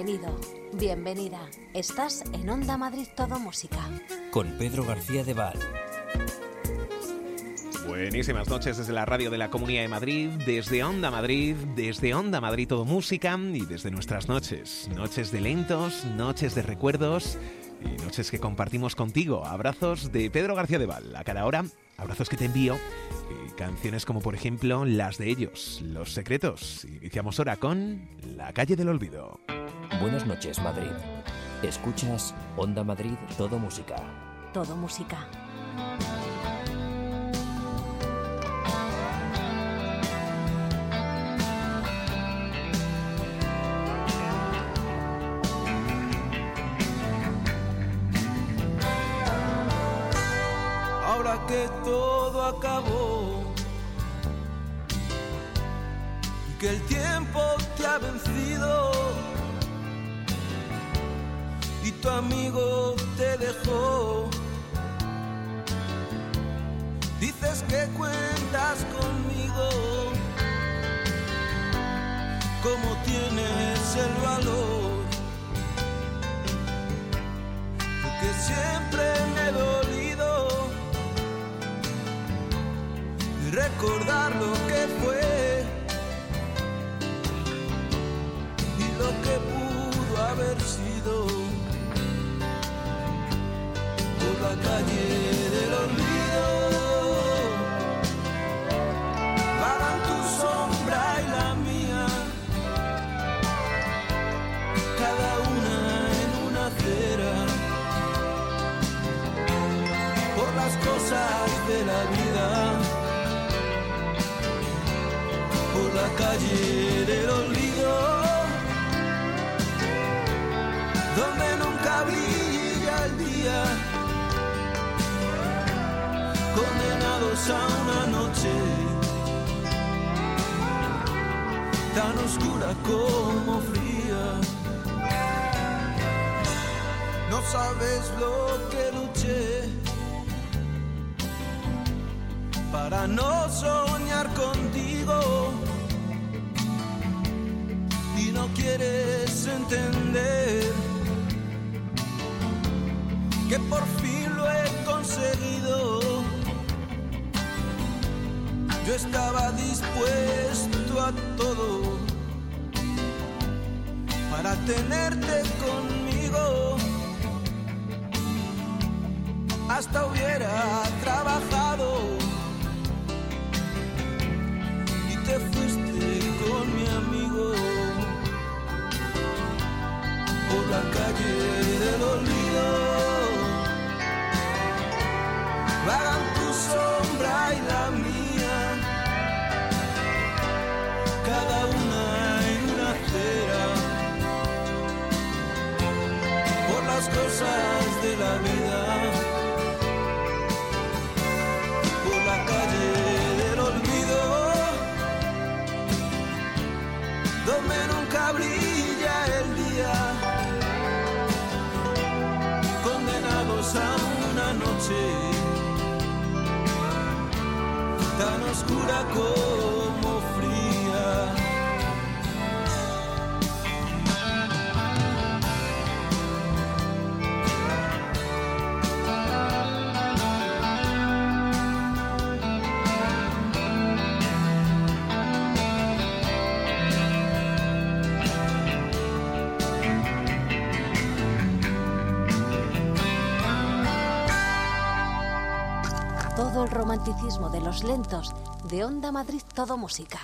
Bienvenido, bienvenida. Estás en Onda Madrid Todo Música. Con Pedro García de Val. Buenísimas noches desde la radio de la Comunidad de Madrid, desde Onda Madrid Todo Música y desde nuestras noches. Noches de lentos, noches de recuerdos y noches que compartimos contigo. Abrazos de Pedro García de Val a cada hora, abrazos que te envío. Canciones como por ejemplo las de ellos, Los Secretos. Iniciamos ahora con La Calle del Olvido. Buenas noches, Madrid. Escuchas Onda Madrid Todo Música. Todo Música. Ahora que todo acabó, que el tiempo te ha vencido y tu amigo te dejó, dices que cuentas conmigo, ¿cómo tienes el valor? Porque siempre me he dolido recordar lo que fue y lo que pudo haber sido. Por la calle del olvido vagan tu sombra y la mía, cada una en una acera, por las cosas de la vida. Por la calle del olvido, donde nunca brilla el día, condenados a una noche tan oscura como fría. No sabes lo que luché para no soñar contigo, y no quieres entender que por fin lo he conseguido. Yo estaba dispuesto a todo para tenerte conmigo, hasta hubiera trabajado. Te fuiste con mi amigo por la calle del olvido, vagan tu sombra y la mía, cada una en una acera, por las cosas de la vida, por la calle del olvido, donde nunca brilla el día, condenados a una noche tan oscura como fría. Todo el romanticismo de los lentos de Onda Madrid Todo Música.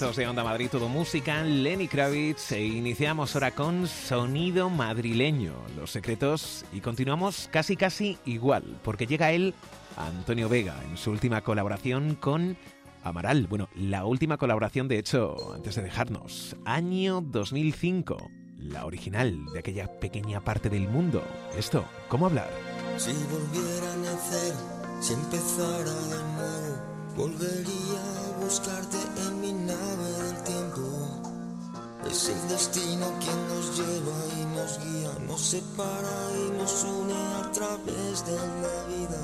momentos de Onda Madrid, todo música, Lenny Kravitz, e iniciamos ahora con Sonido Madrileño, Los Secretos, y continuamos casi igual, porque llega él, Antonio Vega, en su última colaboración con Amaral. Bueno, la última colaboración, de hecho, antes de dejarnos, año 2005, la original de aquella pequeña parte del mundo. Esto, ¿cómo hablar? Si volviera a nacer, si empezara de nuevo, volvería a buscarte en mi nave del tiempo. Es el destino quien nos lleva y nos guía, nos separa y nos une a través de la vida.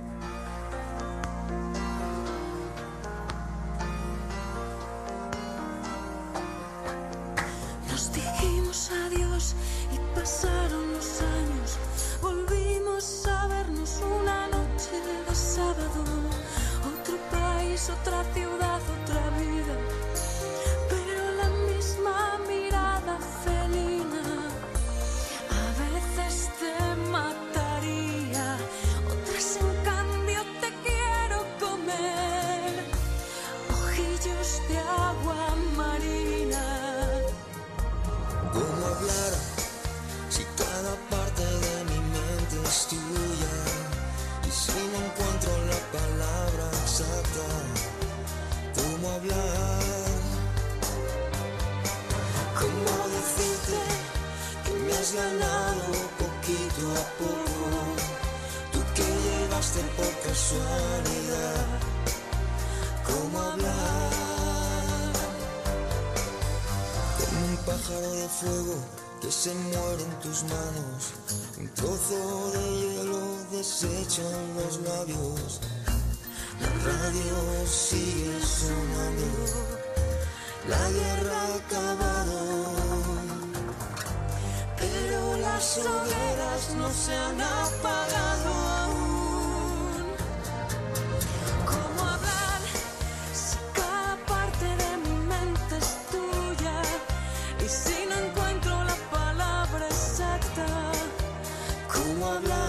Nos dijimos adiós y pasaron los años. Volvimos a vernos una noche de sábado. Otro país, otra ciudad, otra vida, pero la misma mirada felina. A veces te mataría, otras en cambio te quiero comer. Ojillos de agua marina. ¿Cómo hablar si cada parte de mi mente es tuya? Y si no encuentro la palabra exacta, ¿cómo hablar? ¿Cómo decirte que me has ganado poquito a poco? Tú que llegaste por casualidad, ¿cómo hablar? Como un pájaro de fuego que se muere en tus manos, un trozo de hielo deshecho en los labios. La radio sigue sonando, la guerra ha acabado, pero las hogueras no se han apagado aún. ¿Cómo hablar si cada parte de mi mente es tuya? Y si no encuentro la palabra exacta, ¿cómo hablar?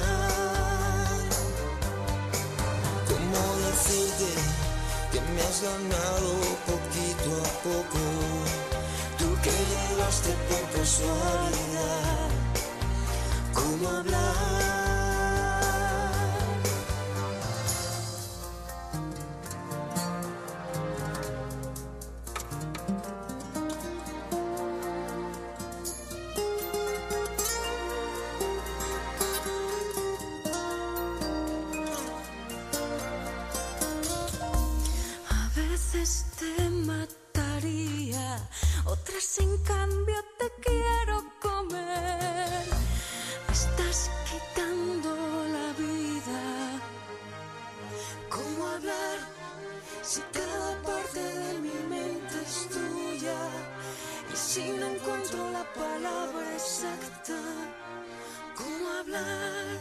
¿Cómo decirte que me has ganado poquito a poco? Tú que llegaste por casualidad, ¿cómo hablar? a veces te mataría, otras en cambio te quiero comer. Me estás quitando la vida. ¿Cómo hablar si cada parte de mi mente es tuya? Y si no encuentro la palabra exacta, ¿cómo hablar?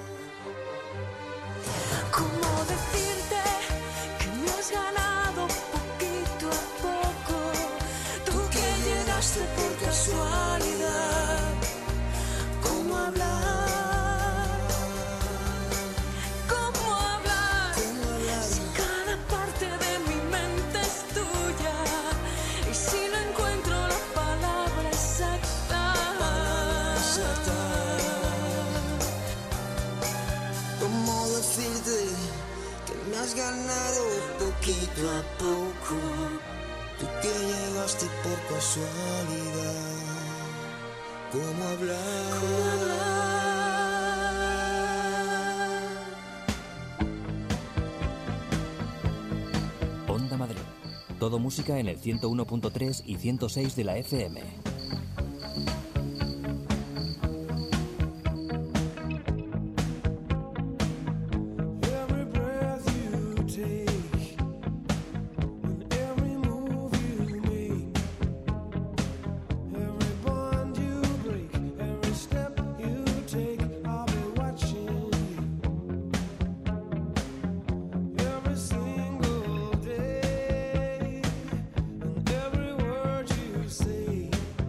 ¿Cómo decirte que me has ganado poquito a poco? Tú que llegaste por casualidad, ¿Cómo hablar? ¿cómo hablar? ¿Cómo hablar? Si cada parte de mi mente es tuya y si no encuentro la palabra exacta. ¿Cómo decirte que me has ganado poquito a poco? Tú que llegaste por casualidad, ¿cómo hablar? Onda Madrid. Todo música en el 101.3 y 106 de la FM. Every breath you take, and every move you make, every bond you break, every step you take, I'll be watching you. Every single day, and every word you say.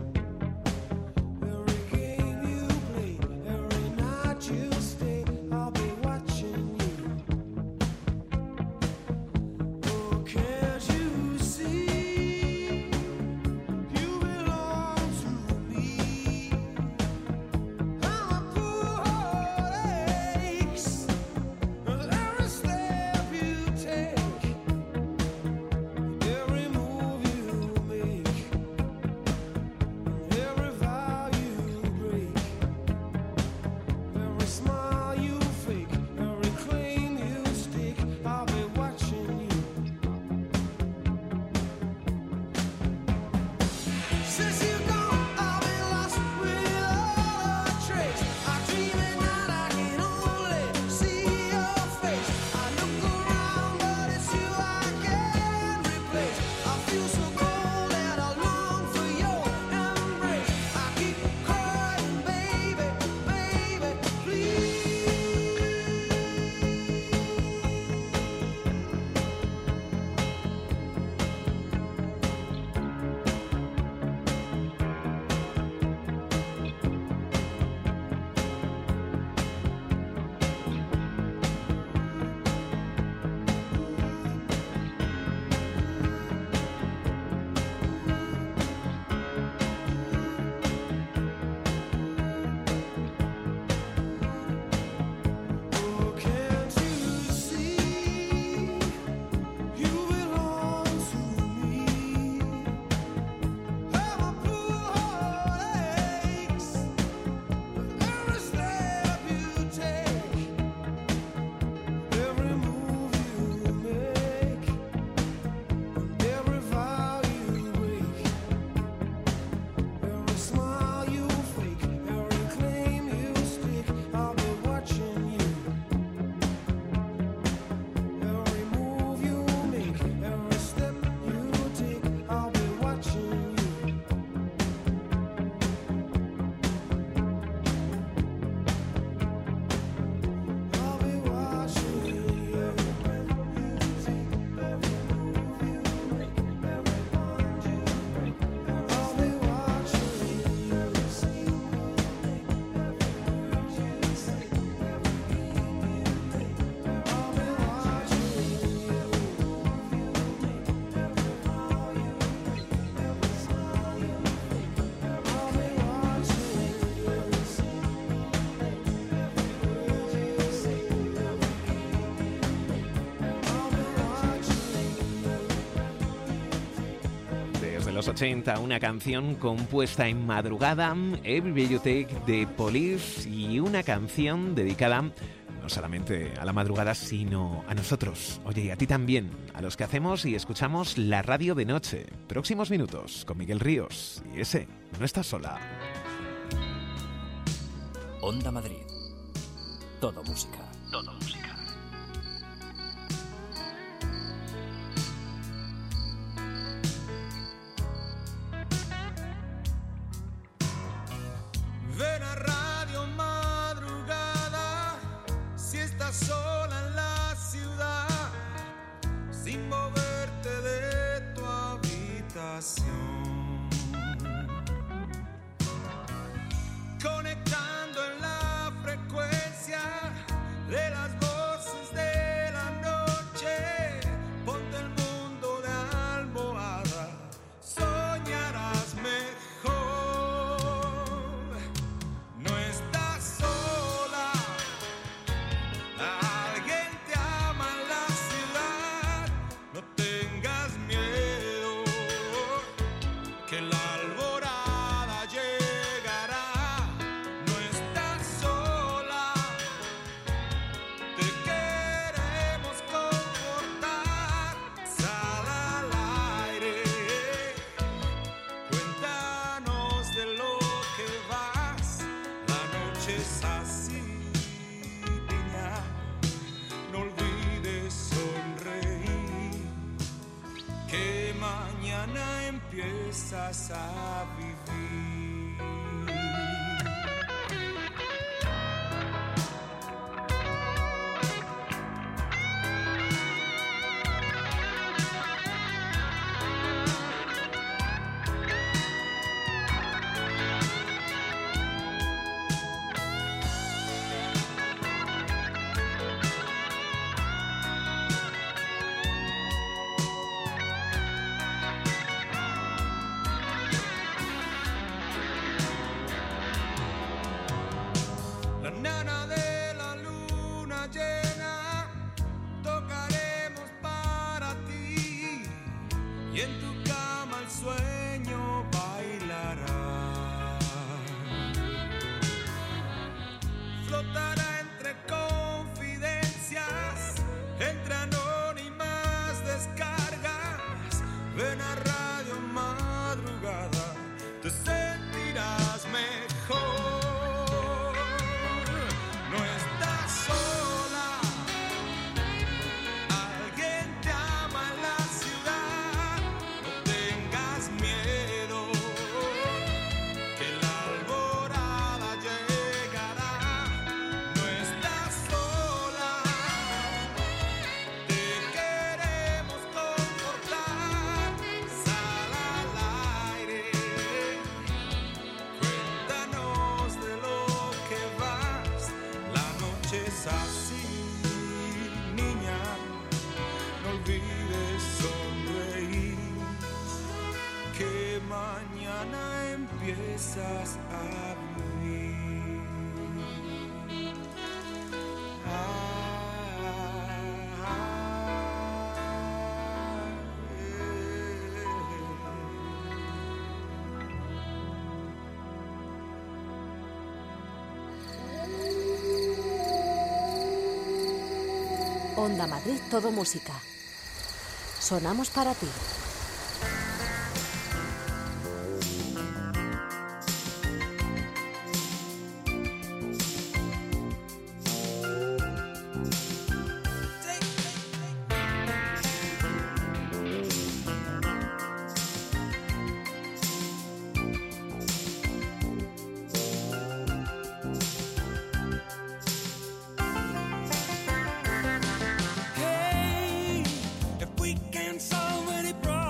los 80, una canción compuesta en madrugada, Every Way You Take de Police, y una canción dedicada no solamente a la madrugada, sino a nosotros. Oye, y a ti también, a los que hacemos y escuchamos la radio de noche. Próximos minutos con Miguel Ríos, y ese, No estás sola. Onda Madrid. Todo música. Todo música. Ven a Radio Madrugada si estás sola en la ciudad, sin moverte de tu habitación, conectando en la frecuencia de las voces de la noche. Ponte el mundo de almohada, soñarás mejor. No estás sola, alguien te ama en la ciudad. No tengas miedo, que la alborada llegará. No estás sola, te queremos confortar. Sal al aire, cuéntanos de lo que vas. La noche es así, niña, no olvides sonreír, que mañana empiezas a vivir. La nana de la luna llena, tocaremos para ti, y en tu cama el sueño bailará. Flotará entre confidencias, entre anónimas descargas. Ven a Radio Madrugada, te sentirás mejor. No estás sola, alguien te ama en la ciudad. No tengas miedo, que la alborada llegará. No estás sola, te queremos confortar. Sal al aire, cuéntanos de lo que vas. La noche es así, niña, no olvides sonreír, que mañana empiezas a vivir. Onda Madrid, todo música. Sonamos para ti. Hey, if we can solve any problem.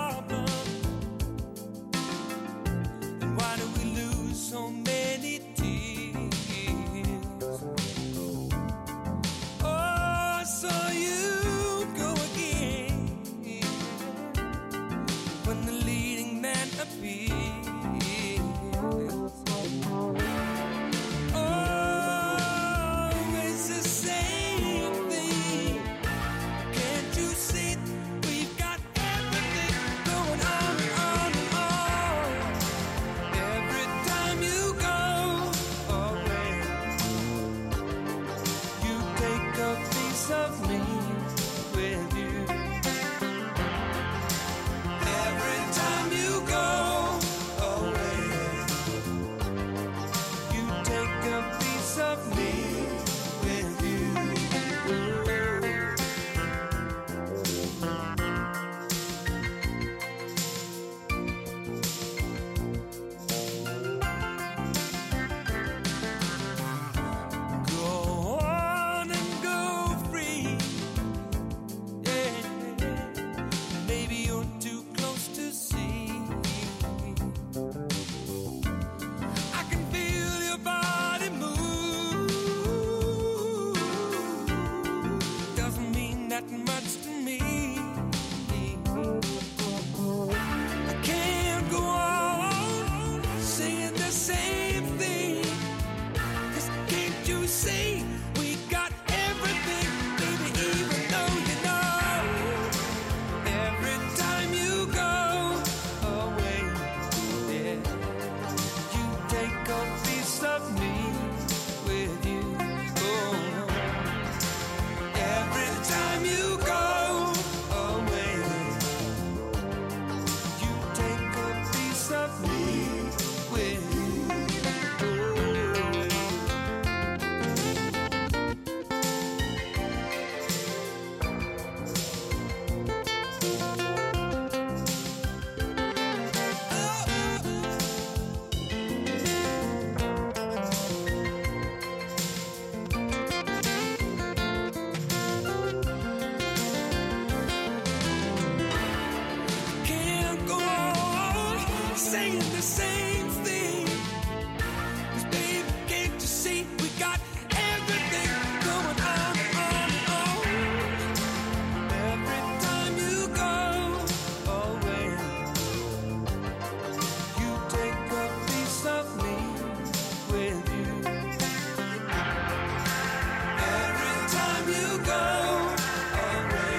time you go away,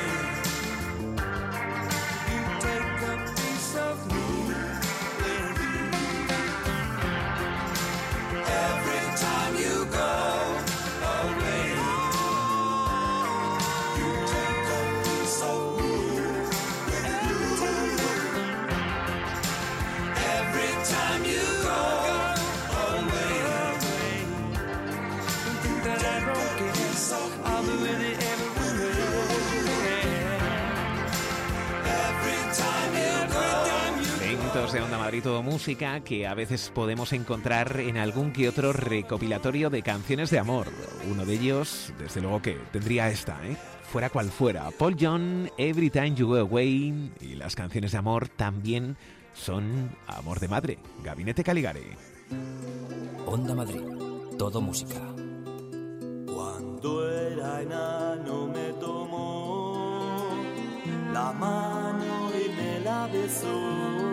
you take a piece of me with you. Every time you go away, you take a piece of me with you. Every time you go away, think that I broke it, I'll be with you everywhere. Every time you go. Lentos de Onda Madrid, todo música que a veces podemos encontrar en algún que otro recopilatorio de canciones de amor. Uno de ellos, desde luego que tendría esta, fuera cual fuera. Paul Young, Every Time You Go Away. Y las canciones de amor también son amor de madre. Gabinete Caligari. Onda Madrid, todo música. Cuando era enano me tomó la mano y me la besó.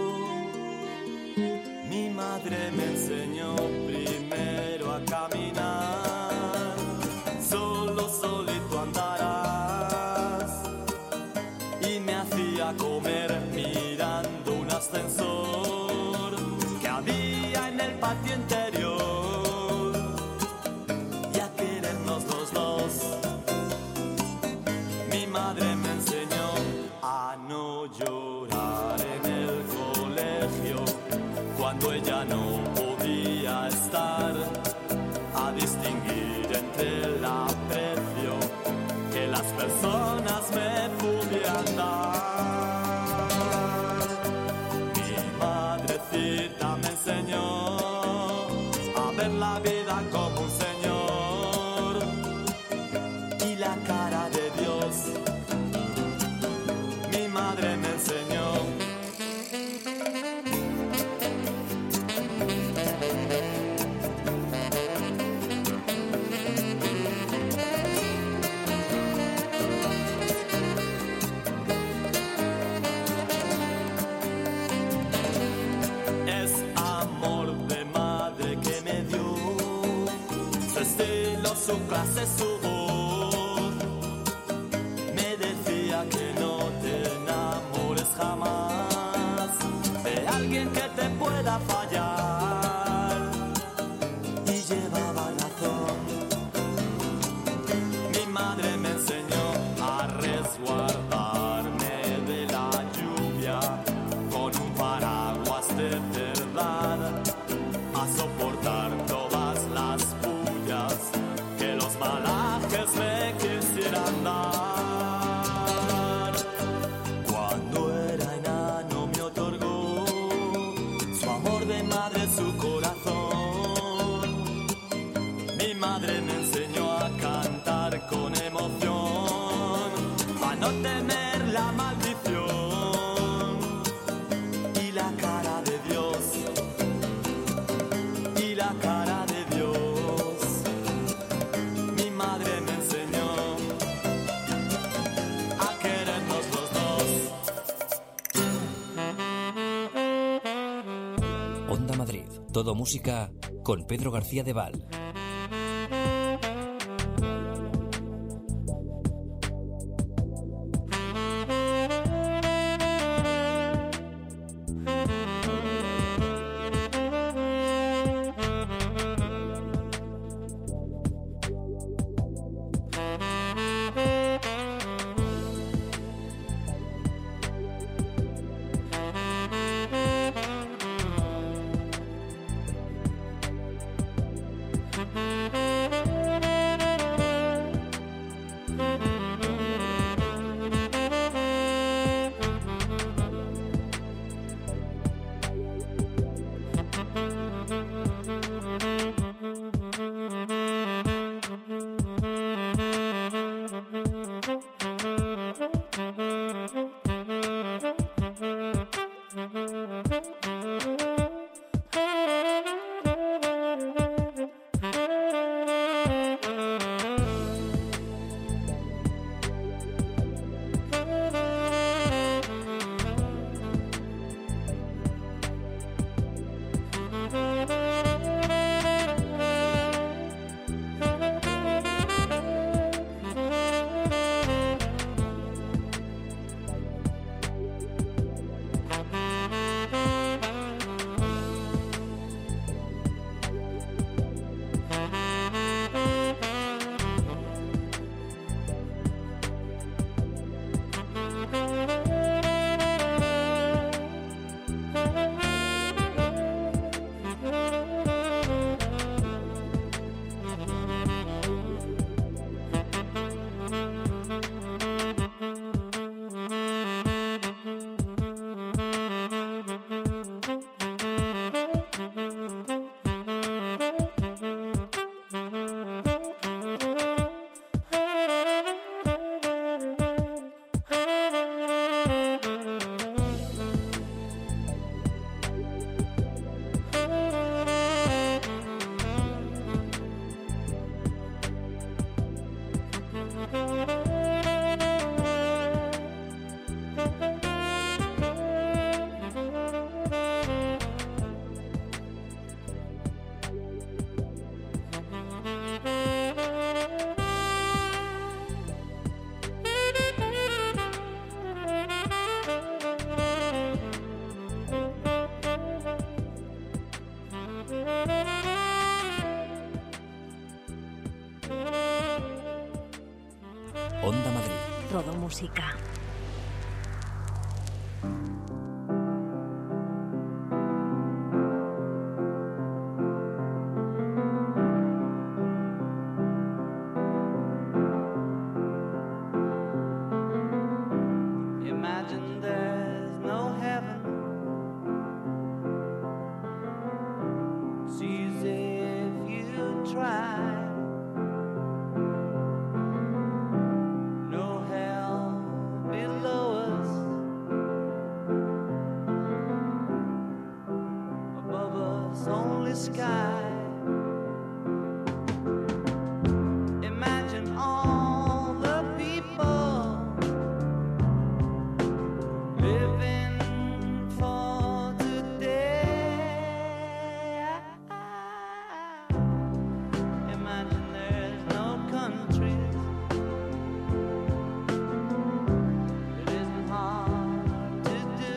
Mi madre me enseñó primero a caminar. Solo, solito andarás. Y me hacía comer mirando un ascensor que había en el patio interior. Mi madre me enseñó a no llorar en el colegio cuando ella no podía estar, a distinguir entre el aprecio que las personas me pudieran dar. Mi madrecita me enseñó a ver la vida como un señor y la cara de Dios. Mi madre me enseñó. Es amor de madre que me dio, su estilo, su clase, su voz. Me decía que no te enamores jamás de alguien que te pueda fallar, y llevaba razón. Mi madre me enseñó a resguardarme de la lluvia con un paraguas de verdad, a soportar todas las pullas que los malajes me quisieran dar. Cuando era enano me otorgó su amor de madre, su corazón. Mi madre me enseñó a cantar con emoción, a no temer la maldición y la cara de Dios, y la cara de Dios. Mi madre me enseñó a querernos los dos. Onda Madrid, todo música con Pedro García de Val. Onda Madrid. Todo música. Imagine there's no heaven. It's easy if you try. No hell below us. Above us, only sky. Imagine all the people living for today. Imagine there's no countries. It isn't hard to do.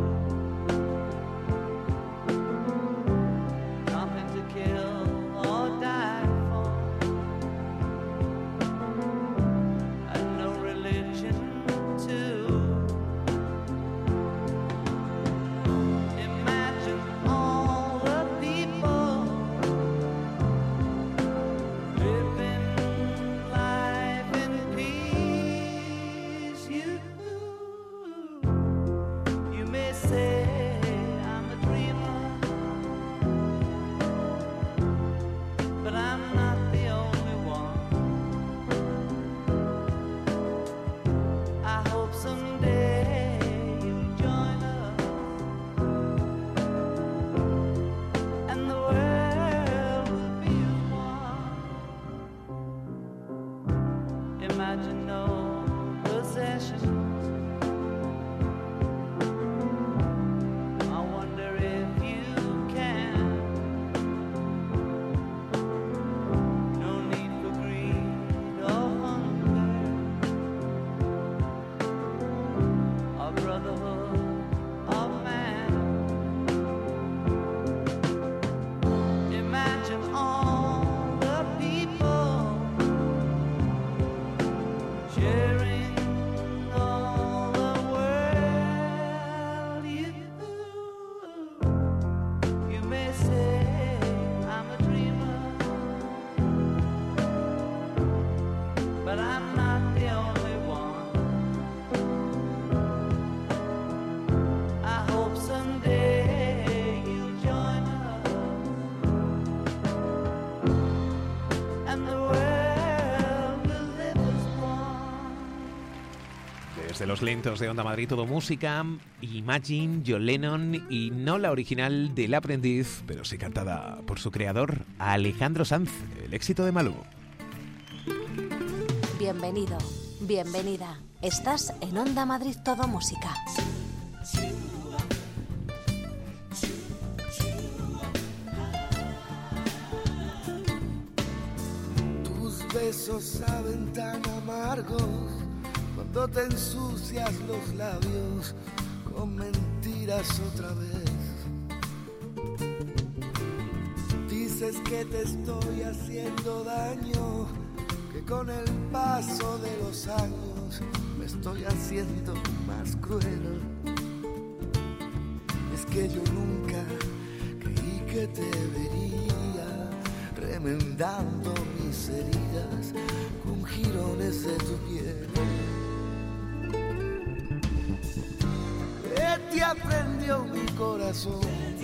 Nothing to kill or die for. And no religion too. Imagine all the people living life in peace. You may say I'm a dreamer, but I'm not the only one. I hope someday you'll join us, and the world will be as one. Imagine no possessions. I wonder if you can. No need for greed or hunger, or brotherhood of man. Imagine all the people sharing all the world. You may say I'm a dreamer, but I'm not the only one. I hope someday you'll join us, and the world will live as one. Desde los lentos de Onda Madrid, todo música, Imagine, John Lennon, y no la original del Aprendiz, pero sí cantada por su creador, Alejandro Sanz, el éxito de Malú. Bienvenido, bienvenida. Estás en Onda Madrid Todo Música. Tus besos saben tan amargos cuando te ensucias los labios con mentiras otra vez. Dices que te estoy haciendo daño, que con el paso de los años me estoy haciendo más cruel. Es que yo nunca creí que te vería remendando mis heridas con jirones de tu piel. Te aprendió mi corazón,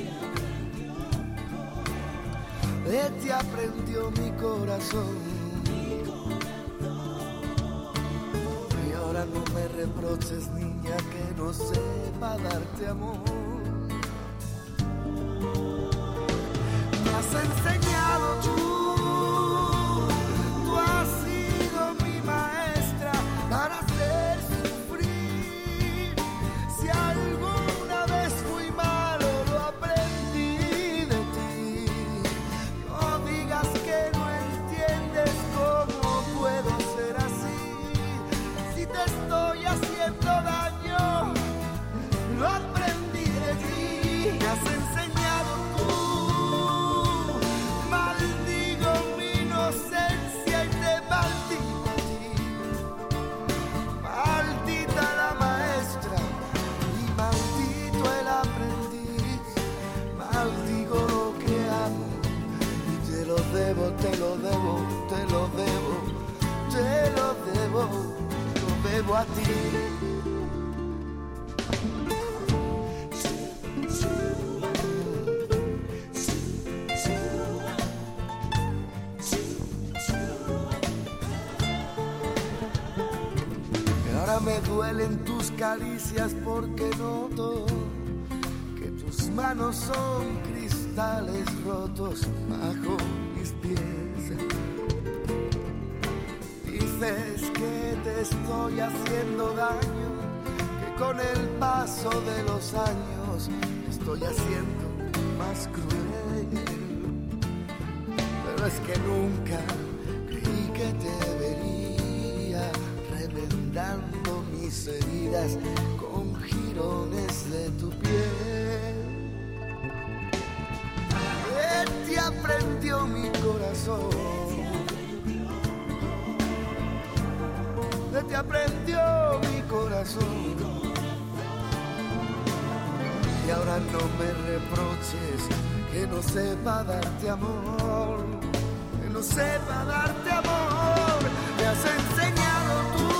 te aprendió mi corazón. Y ahora no me reproches, niña, que no sepa darte amor. Me has enseñado tú has sido mi maestra. debo a ti. Me duelen tus caricias porque noto que tus manos son cristales rotos bajo mis pies. Dices que te estoy haciendo daño, que con el paso de los años me estoy haciendo más cruel. Pero es que nunca creí que te vería remendando mis heridas con jirones de tu piel. Te aprendió mi corazón, te aprendió mi corazón. Y ahora no me reproches que no sepa darte amor, que no sepa darte amor. Me has enseñado tú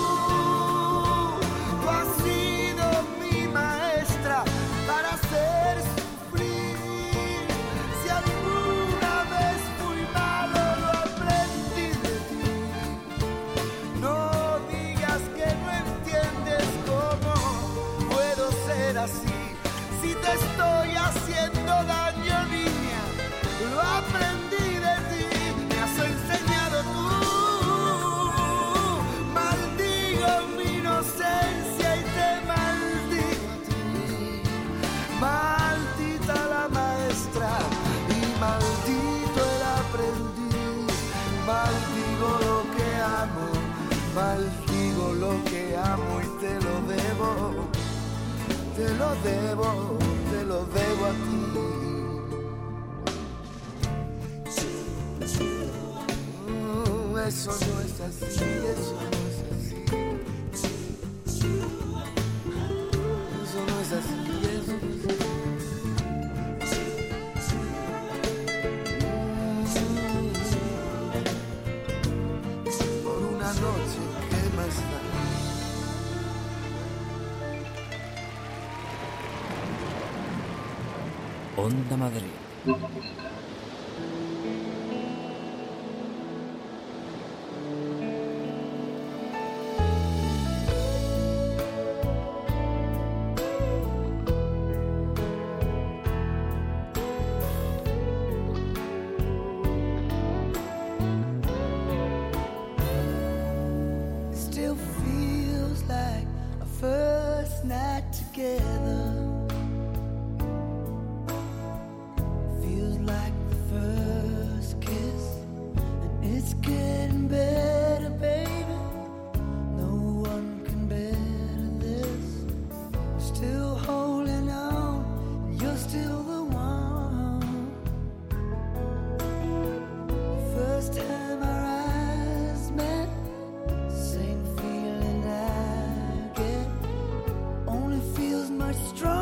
has sido mi maestra para hacer sufrir. Si alguna vez fui malo, lo aprendí de ti. No digas que no entiendes cómo puedo ser así. Si te estoy haciendo daño, niña, lo aprendí de ti. Me has enseñado tú. Maldigo mi inocencia y te maldigo a ti. Maldita la maestra y maldito el aprendiz. Maldigo lo que amo, maldigo lo que amo y te lo debo, te lo debo, te lo debo a ti. Eso no es así, eso no es así. Eso no es así, eso no es así. Por una noche, ¿qué más da? Onda Madrid. Still feels like a first night together. Feels like the first kiss, and it's getting better, baby. No one can better this. I'm still holding on, and you're still the one. First time our eyes met, same feeling I get, only feels much stronger.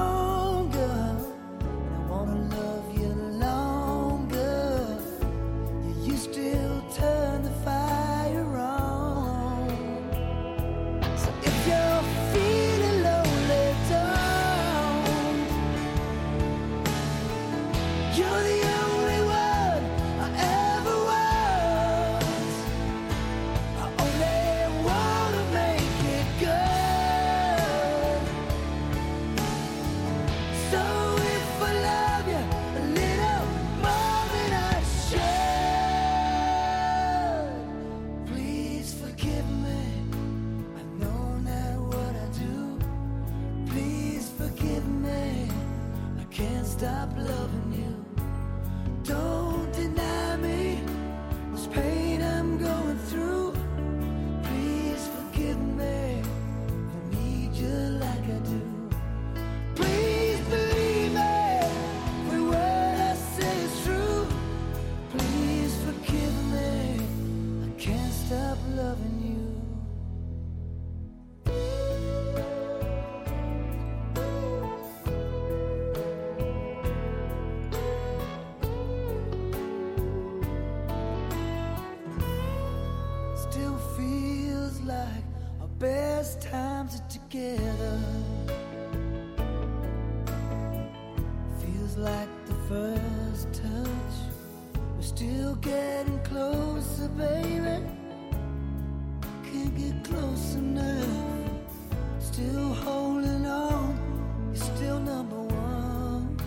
back together. Feels like the first touch. We're still getting closer, baby. Can't get close enough. Still holding on. You're still number one.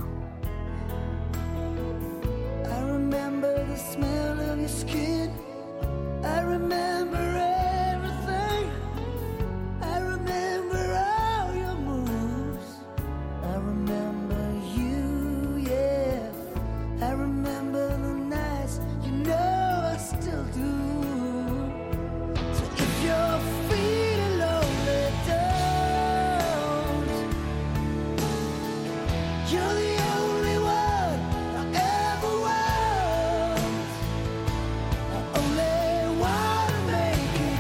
I remember the smell of your skin. I remember everything. I remember all your moves. I remember you, yeah. I remember the nights, you know I still do. So if you're feeling lonely, don't. You're the only one I ever want. I only wanna make it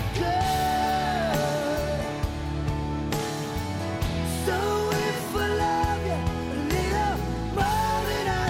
good. So if I love you a little more than I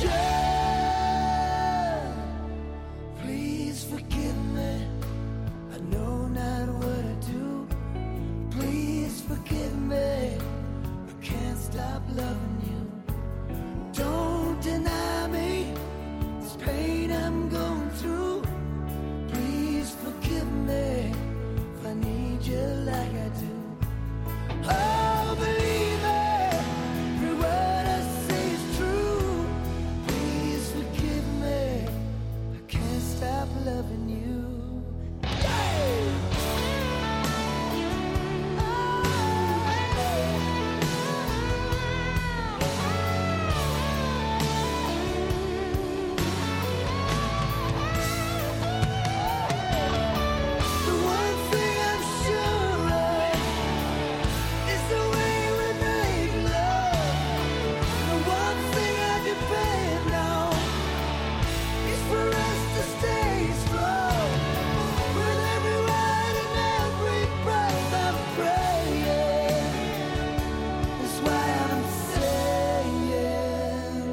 should, please forgive me. I know not what I do. Please forgive me. I can't stop loving you. Don't deny me this pain I'm going through. Please forgive me if I need you like I do. Oh, believe me, every word I say is true. Please forgive me, I can't stop loving you. The one thing I'm sure of is the way we make love. The one thing I depend on is for us to stay strong. With every word and every breath I'm praying. That's why I'm saying,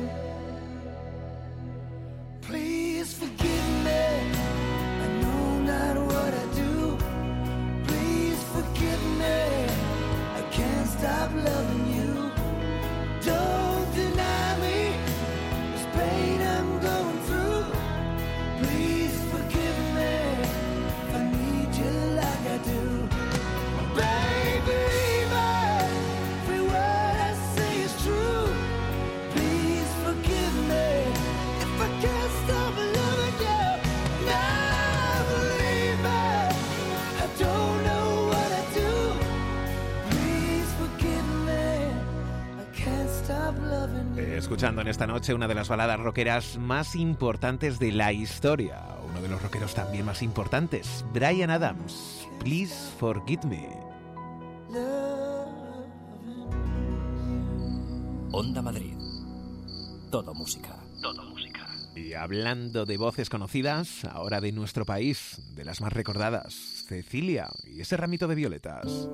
please forgive me. I know not what I do. Please forgive me. I can't stop loving you. Don't deny me this pain I'm going through. Please forgive me if I need you like I do. Baby, every word I say is true. Please forgive me if I can't stop loving you. Now believe me, I don't know what I do. Please forgive me, I can't stop loving you. Escuchando en esta noche una de las baladas rockeras más importantes de la historia. Uno de los rockeros también más importantes, Bryan Adams. Please forgive me. Onda Madrid. Todo música. Todo música. Y hablando de voces conocidas, ahora de nuestro país, de las más recordadas, Cecilia y ese ramito de violetas.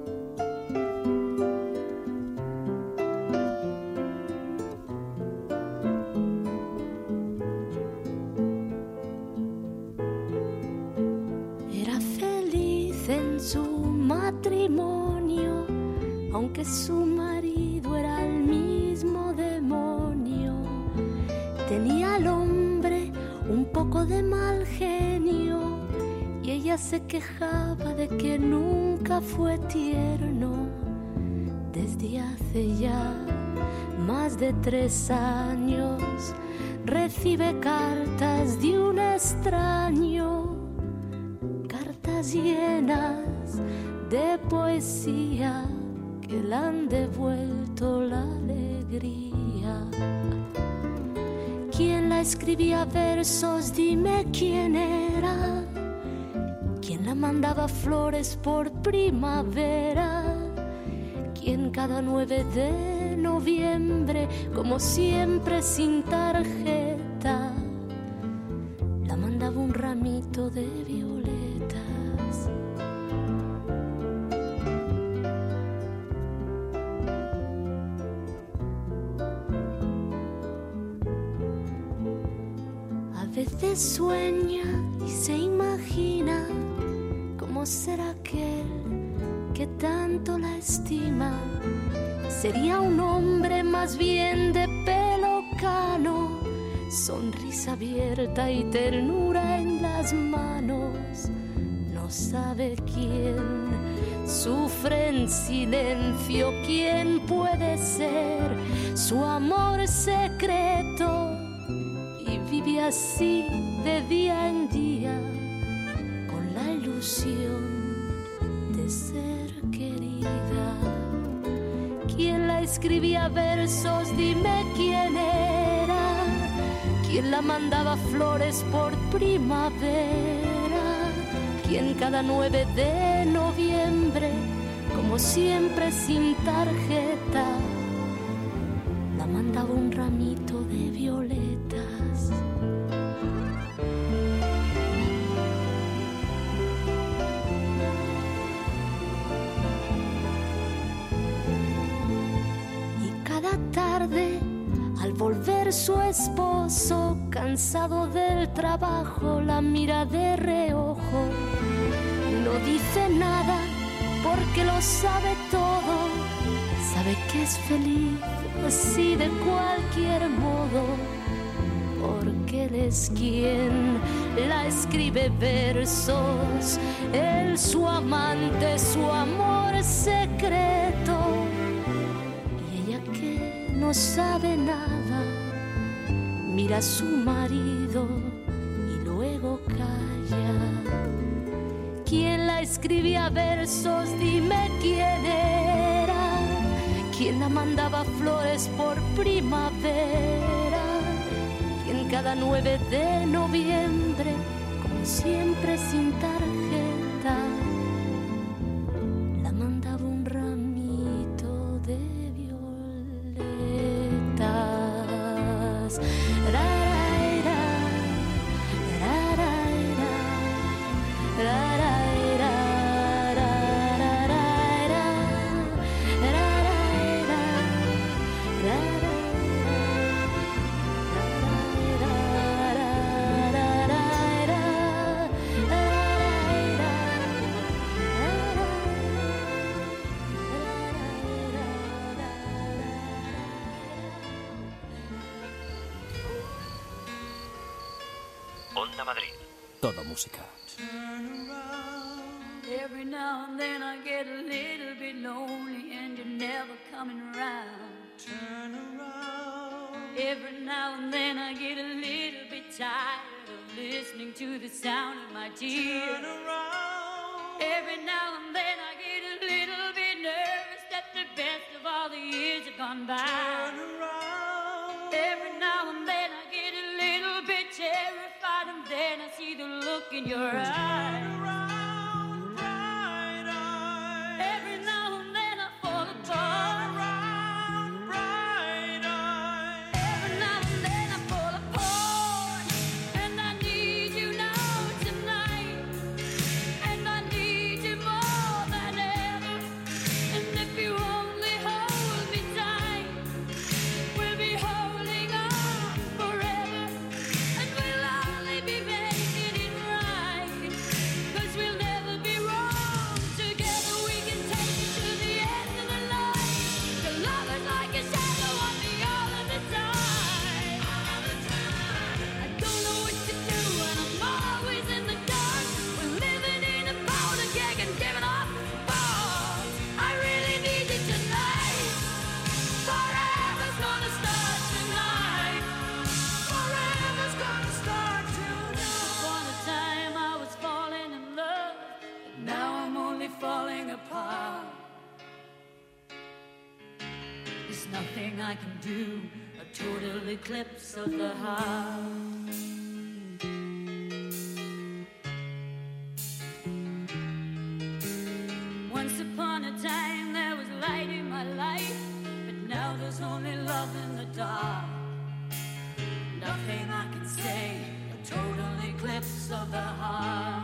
Era feliz en su matrimonio, aunque su marido era el mismo demonio. Tenía al hombre un poco de mal genio y ella se quejaba de que nunca fue tierno. Desde hace ya más de 3 años recibe cartas de un extraño, cartas llenas de poesía que le han devuelto la alegría. ¿Quién la escribía versos? Dime quién era. ¿Quién la mandaba flores por primavera? ¿Quién cada 9 de noviembre, como siempre sin tarjeta, la mandaba un ramito de violetas? A veces sueña y se imagina cómo será aquel que tanto la estima. Sería un hombre más bien de pelo cano, sonrisa abierta y ternura en las manos. No sabe quién sufre en silencio, quién puede ser su amor secreto, y vive así de día en día con la ilusión de ser querida. ¿Quién la escribía versos? Dime quién era. ¿Quién la mandaba flores por primavera? ¿Quién cada 9 de noviembre, como siempre sin tarjeta, la mandaba un ramito de violetas? Tarde, al volver su esposo, cansado del trabajo, la mira de reojo. No dice nada porque lo sabe todo. Sabe que es feliz así de cualquier modo, porque él es quien la escribe versos. Él su amante, su amor secreto. No sabe nada, mira a su marido y luego calla. ¿Quién la escribía versos? Dime quién era. ¿Quién la mandaba flores por primavera? ¿Quién cada 9 de noviembre, como siempre sin tarjeta, la mandaba un ramito de Onda Madrid. Todo música. Every now and then I get a little bit lonely and you're never coming around. Turn around. Every now and then I get a little bit tired of listening to the sound of my tears. Turn around. Every now and then I get a little bit nervous that the best of all the years have gone by. Turn around. Every now and then I get a little bit terrified, and then I see the look in your eyes. Nothing I can do, a total eclipse of the heart. Once upon a time there was light in my life, but now there's only love in the dark. Nothing I can say, a total eclipse of the heart.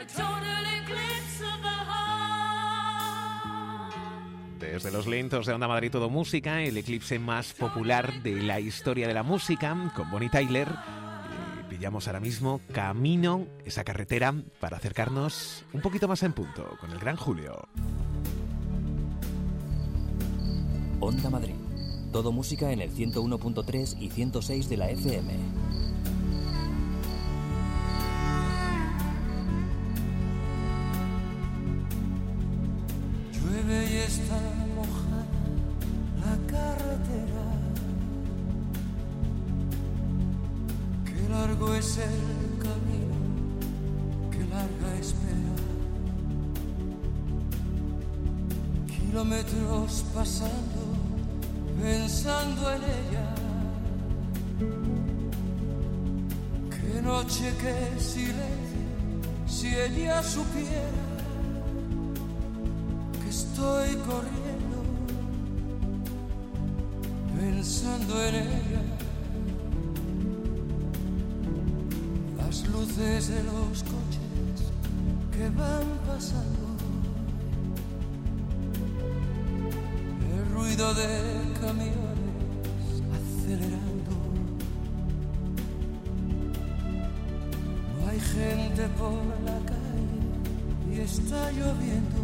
total eclipse of the heart. Desde los lentos de Onda Madrid Todo Música, el eclipse más popular de la historia de la música, con Bonnie Tyler. Pillamos ahora mismo camino, esa carretera, para acercarnos un poquito más en punto con el gran Julio. Onda Madrid. Todo música en el 101.3 y 106 de la FM. Llueve y está mojada la carretera. Qué largo es el camino, qué larga espera. Kilómetros pasando, pensando en ella. Qué noche, qué silencio, si ella supiera que estoy corriendo, pensando en ella. Las luces de los coches que van pasando, el ruido de camiones acelerando. No hay gente por la calle y está lloviendo.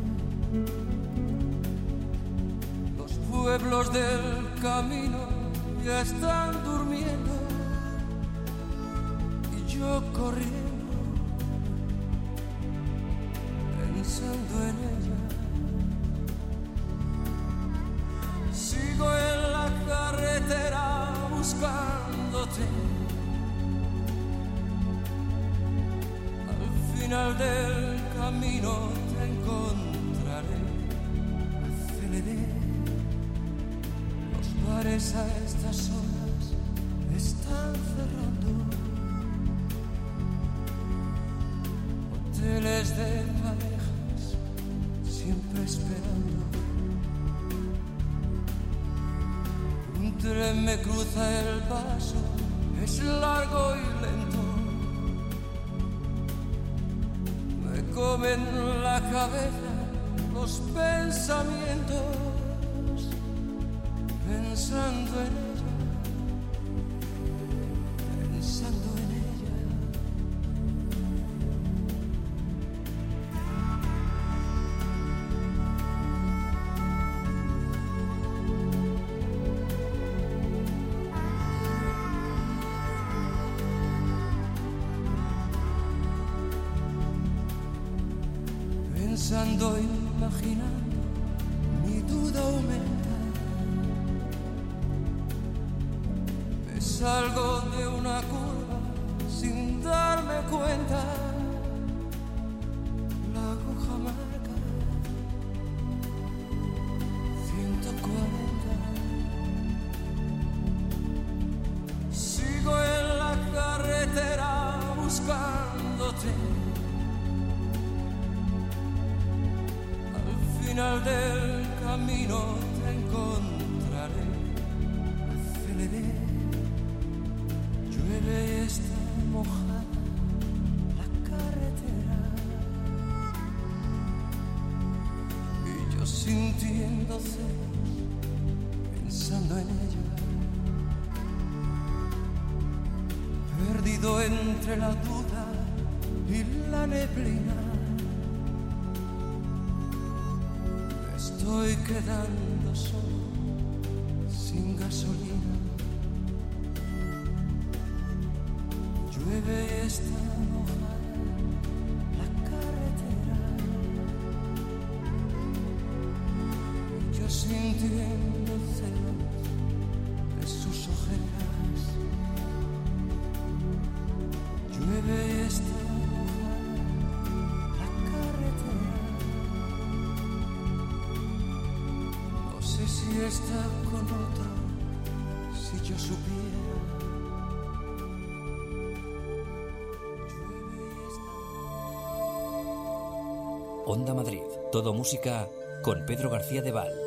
Los pueblos del camino ya están durmiendo y yo corriendo, pensando en ella. Sigo en la carretera buscándote. Al final del camino te encontraré. Aceleré. Los bares a estas horas están cerrando. Hoteles de parejas siempre esperando. Un tren me cruza el paso, es largo y lento. Me comen la cabeza los pensamientos, pensando en ella, pensando en ella. Pensando, imaginando, mi duda aumenta. Me salgo de una curva sin darme cuenta. La aguja marca 140. Sigo en la carretera buscándote. Al final del camino te encontraré. Aceleré. Llueve y está mojada la carretera. Y yo sintiendo celos, pensando en ella. Perdido entre la duda y la neblina. Estoy quedando solo, sin gasolina. Llueve y está mojada la carretera. Yo sintiendo celos de sus ojeras. Llueve y está mojada la carretera. No sé si está con otro, si yo supiera. Onda Madrid, todo música con Pedro García de Val.